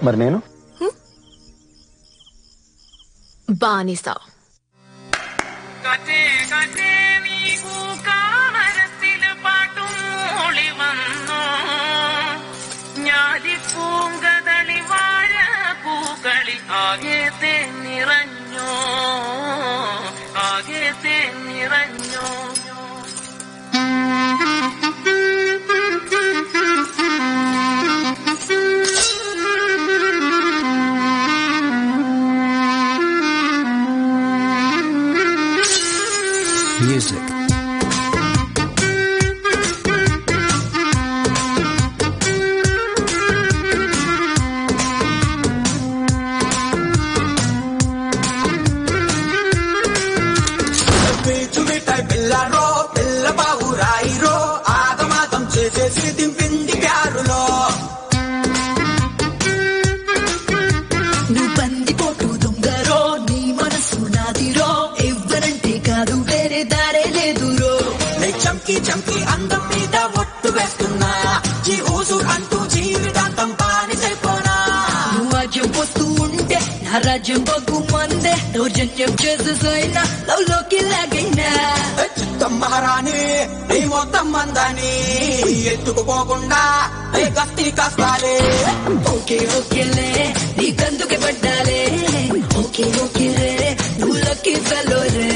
మరి నేను బానిసా. പൂങ്കതളി വാഴ പൂക്കളി ആകെ നിറഞ്ഞോ ആകെ നിറഞ്ഞോ. Music. పిల్లరో పిల్ల బాబు రాయిరో ఆగమాతం చేసేసి దింపింది ప్యారులో. నువ్వు బందిపోటు దొంగరో నీ మనసు నాదిరో ఎవ్వరంటే కాదు వేరే దారే లేదురో. చంకి చంకి అందం మీద ఒట్టు వేస్తున్నా ఈ ఊసు అంటూ జీవితాంతం పానిసైపోనా. నువ్వు రాజ్యం పోస్తూ ఉంటే నా రాజ్యం బగ్గు మందే దౌర్జన్యం చేసేసైనా లవ్ లోకి లాగైనా. చిత్తం మహారాణి నీ మొత్తం మందని ఎత్తుకుపోకుండా గస్తీ కాస్తాలే. ఓకే ఓకేలే నీ కందుకే పడ్డాలే. ఓకే ఓకేలే నువ్వు లక్కీ ఫెలోరే.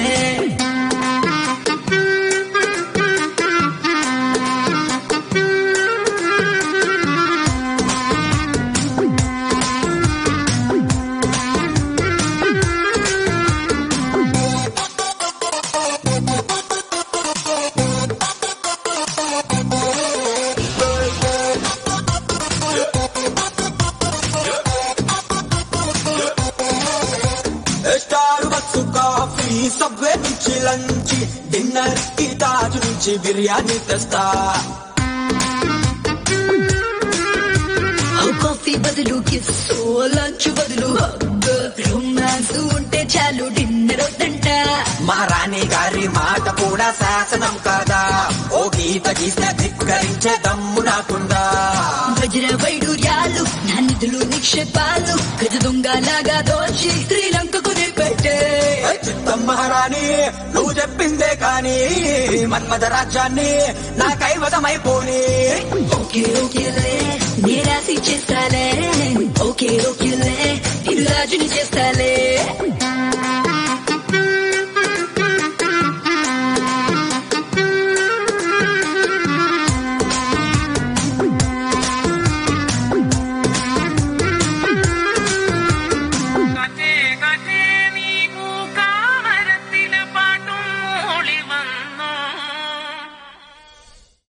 స్టార్బక్స్ కాఫీ సబ్వే నుంచి లంచ్ డిన్నర్ కి తాజ్ నుంచి బిర్యానీ తెస్తా. కాఫీ బదులు కిస్ లంచ్ బదులు హగ్ రొమాన్స్ ఉంటే చాలు డిన్నర్ వద్దంట. మహారాణి గారి మాట కూడా శాసనం కాదా ఓ గీత గీస్తే ధిక్కరించే దమ్ము నాకుందా. వజ్ర వైడూర్యాలు నా నిధులు నిక్షేపాలు గజ దొంగలాగా దోచి శ్రీలంకకు నిపెట్టే. చిత్తం మహారాణి నువ్వు చెప్పిందే కాని మన్మథ రాజ్యాన్ని నా కైవసమైపోని. ఓకే ఓకేలే నే రాసి చేస్తాలే. ఓకే ఓకేలే నేను రాజుని చేస్తాలే.